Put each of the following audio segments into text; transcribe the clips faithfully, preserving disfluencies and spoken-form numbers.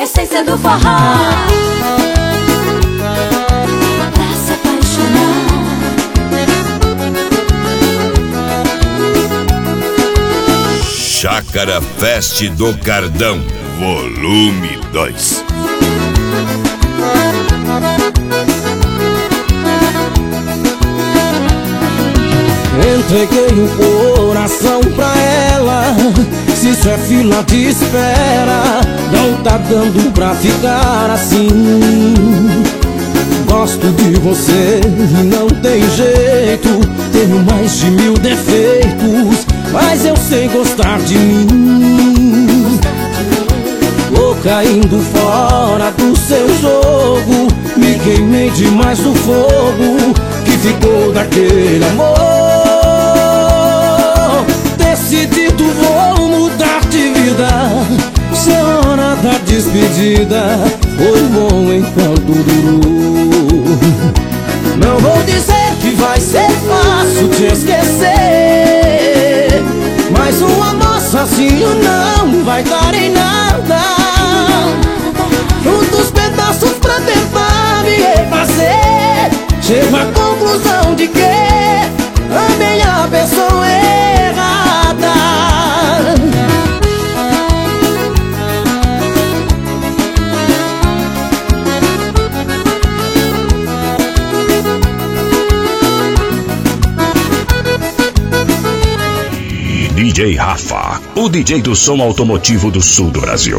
essência do forró. Pra se apaixonar. Chácara Fest do Cardão, volume dois. Entreguei o coração pra ela. Se isso é fila de espera, não tá dando pra ficar assim. Gosto de você, não tem jeito. Tenho mais de mil defeitos, mas eu sei gostar de mim. Tô caindo fora do seu jogo. Me queimei demais no fogo que ficou daquele amor. Decidido vou mudar de vida. Se é hora da despedida, foi bom enquanto durou. Não vou dizer que vai ser fácil te esquecer, mas um amor sozinho não vai dar em nada. Juntos pedaços pra tentar me refazer. Chego à conclusão de que amei a pessoa errada. D J Rafa, o D J do som automotivo do sul do Brasil.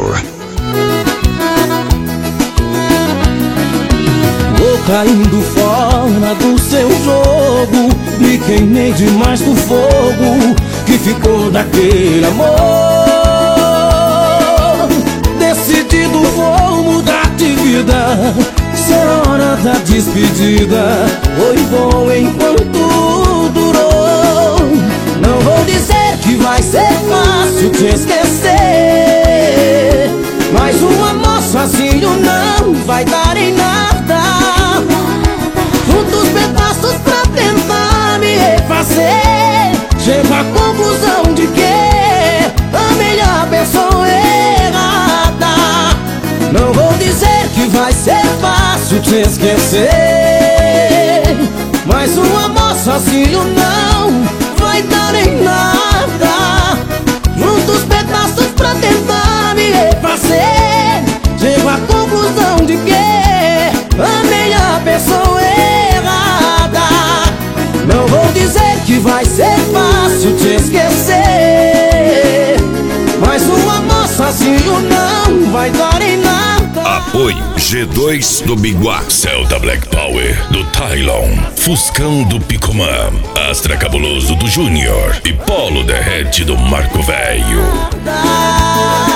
Vou caindo fora do seu jogo. Me queimei demais do fogo que ficou daquele amor. Decidido vou mudar de vida. Se é hora da despedida, foi bom enquanto durou. Não vou dizer que vai ser fácil te esquecer, mas um amor sozinho não vai dar em nada. Juntos pedaços pra tentar me refazer. Chego à conclusão de que amei a pessoa errada. Não vou dizer que vai ser fácil te esquecer, mas um amor sozinho não vai dar em nada. Juntos pedaços pra tentar me refazer. Chego à conclusão de que amei a pessoa errada. Não vou dizer que vai ser fácil te esquecer, mas um amor sozinho não vai dar em nada. Apoio G dois do Biguá, Celta Black Power do Tylon, Fuscão do Picomã, Astra Cabuloso do Júnior e Polo Derrete do Marco Velho.